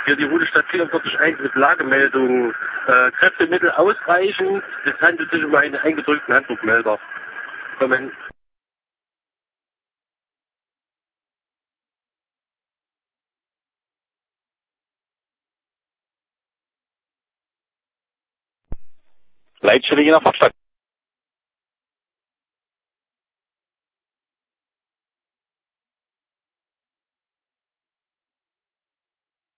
Hier die Route Stadt 44.1 mit Lagemeldung. Kräftemittel ausreichend. Es handelt sich um einen eingedrückten Handbuchmelder. Leitstelle Jena Vorstadt.